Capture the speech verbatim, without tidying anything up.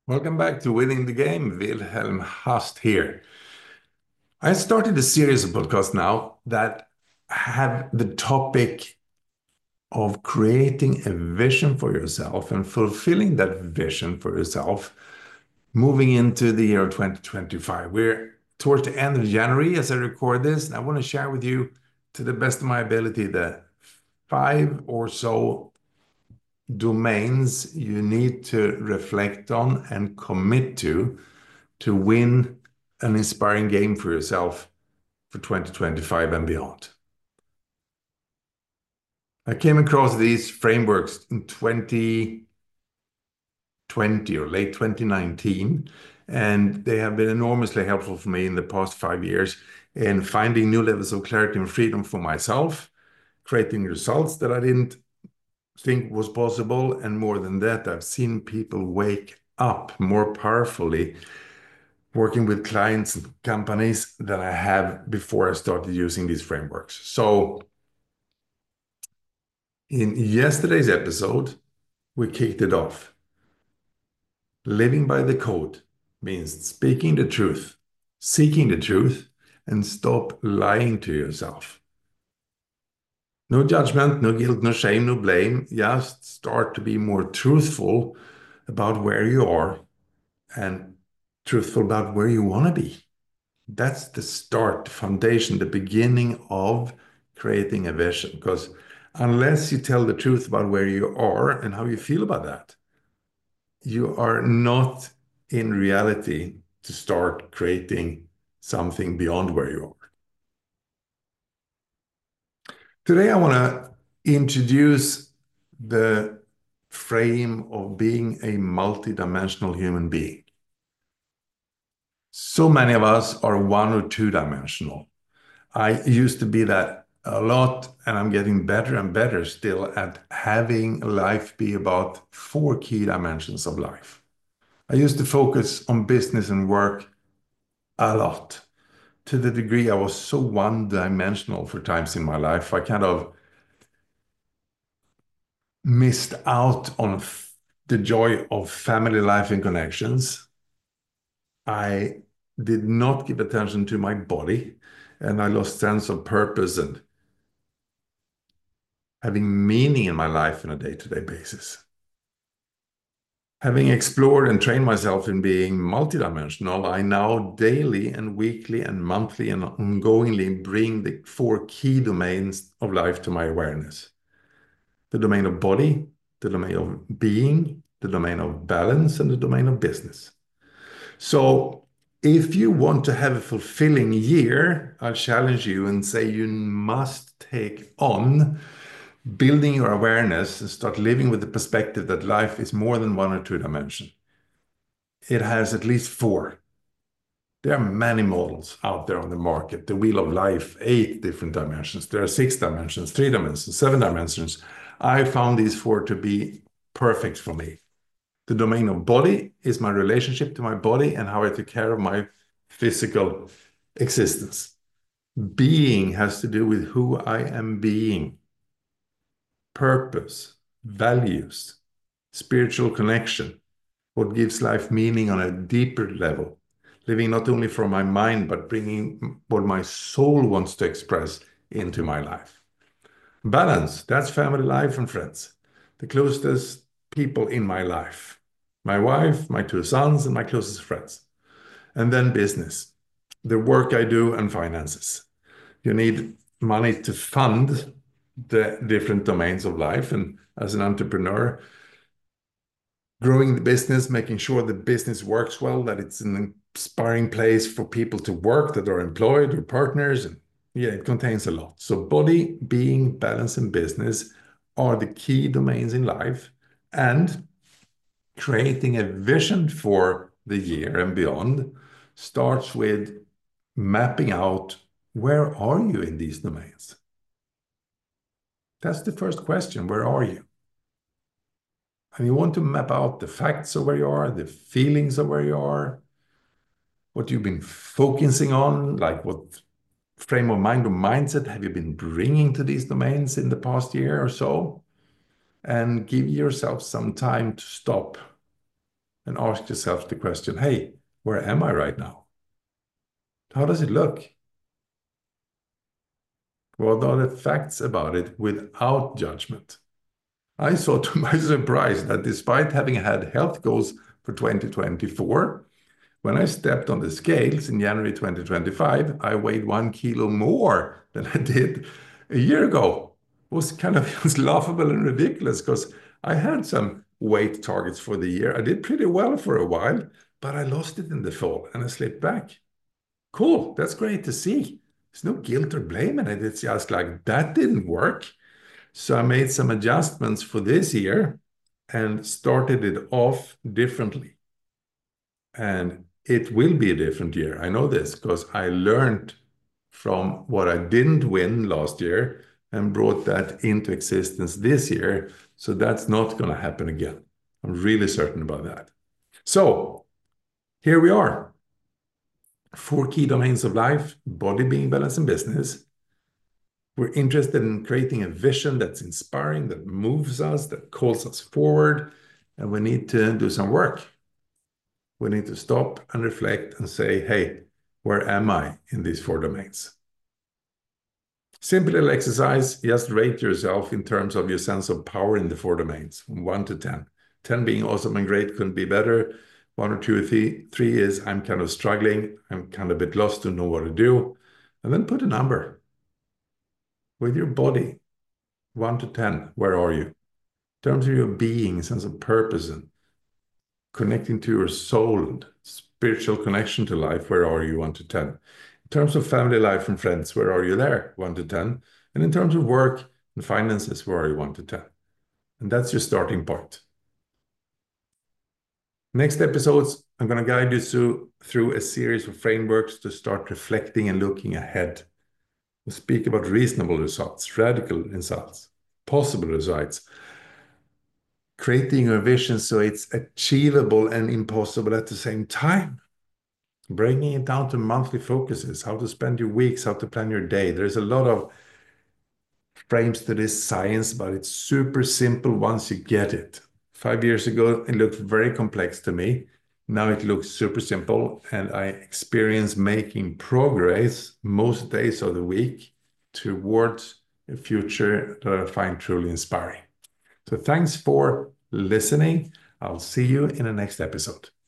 Welcome back to Winning the Game. Wilhelm Hast here. I started a series of podcasts now that have the topic of creating a vision for yourself and fulfilling that vision for yourself moving into the year of twenty twenty-five. We're towards the end of January as I record this, and I want to share with you, to the best of my ability, the five or so domains you need to reflect on and commit to to win an inspiring game for yourself for twenty twenty-five and beyond. I came across these frameworks in twenty twenty or late twenty nineteen, and they have been enormously helpful for me in the past five years in finding new levels of clarity and freedom for myself, creating results that I didn't think was possible, and more than that, I've seen people wake up more powerfully working with clients and companies than I have before I started using these frameworks. So in yesterday's episode, we kicked it off. Living by the code means speaking the truth, seeking the truth, and stop lying to yourself. No judgment, no guilt, no shame, no blame. Just start to be more truthful about where you are and truthful about where you want to be. That's the start, the foundation, the beginning of creating a vision. Because unless you tell the truth about where you are and how you feel about that, you are not in reality to start creating something beyond where you are. Today, I want to introduce the frame of being a multidimensional human being. So many of us are one or two dimensional. I used to be that a lot, and I'm getting better and better still at having life be about four key dimensions of life. I used to focus on business and work a lot, to the degree I was so one-dimensional for times in my life. I kind of missed out on f- the joy of family life and connections. I did not give attention to my body, and I lost sense of purpose and having meaning in my life on a day-to-day basis. Having explored and trained myself in being multidimensional, I now daily and weekly and monthly and ongoingly bring the four key domains of life to my awareness. The domain of body, the domain of being, the domain of balance, and the domain of business. So if you want to have a fulfilling year, I'll challenge you and say you must take on building your awareness and start living with the perspective that life is more than one or two dimensions. It has at least four. There are many models out there on the market. The Wheel of Life, eight different dimensions. There are six dimensions, three dimensions, seven dimensions. I found these four to be perfect for me. The domain of body is my relationship to my body and how I take care of my physical existence. Being has to do with who I am being. Purpose, values, spiritual connection, what gives life meaning on a deeper level, living not only from my mind, but bringing what my soul wants to express into my life. Balance, that's family life and friends, the closest people in my life, my wife, my two sons, and my closest friends. And then business, the work I do and finances. You need money to fund the different domains of life. And as an entrepreneur, growing the business, making sure the business works well, that it's an inspiring place for people to work that are employed or partners. And yeah, it contains a lot. So body, being, balance, and business are the key domains in life. And creating a vision for the year and beyond starts with mapping out, where are you in these domains? That's the first question. Where are you? And you want to map out the facts of where you are, the feelings of where you are, what you've been focusing on, like what frame of mind or mindset have you been bringing to these domains in the past year or so, and give yourself some time to stop and ask yourself the question, hey, where am I right now? How does it look? What are the facts about it without judgment? I saw to my surprise that despite having had health goals for twenty twenty-four, when I stepped on the scales in January twenty twenty-five, I weighed one kilo more than I did a year ago. It was kind of it was laughable and ridiculous because I had some weight targets for the year. I did pretty well for a while, but I lost it in the fall and I slipped back. Cool, that's great to see. There's no guilt or blame in it. It's just like that didn't work. So I made some adjustments for this year and started it off differently. And it will be a different year. I know this because I learned from what I didn't win last year and brought that into existence this year. So that's not going to happen again. I'm really certain about that. So here we are. Four key domains of life: body, being, balance, and business. We're interested in creating a vision that's inspiring, that moves us, that calls us forward, and we need to do some work. We need to stop and reflect and say, hey, where am I in these four domains? Simple little exercise, just rate yourself in terms of your sense of power in the four domains, from one to ten. ten being awesome and great, couldn't be better. One or two or three, three is I'm kind of struggling, I'm kind of a bit lost to know what to do. And then put a number. With your body, one to ten, where are you? In terms of your being, sense of purpose, and connecting to your soul and spiritual connection to life, where are you, one to ten? In terms of family life and friends, where are you there, one to ten? And in terms of work and finances, where are you, one to ten? And that's your starting point. Next episodes, I'm going to guide you through, through a series of frameworks to start reflecting and looking ahead. We'll speak about reasonable results, radical results, possible results, creating a vision so it's achievable and impossible at the same time. Bringing it down to monthly focuses, how to spend your weeks, how to plan your day. There's a lot of frames to this science, but it's super simple once you get it. Five years ago, it looked very complex to me. Now it looks super simple, and I experience making progress most days of the week towards a future that I find truly inspiring. So thanks for listening. I'll see you in the next episode.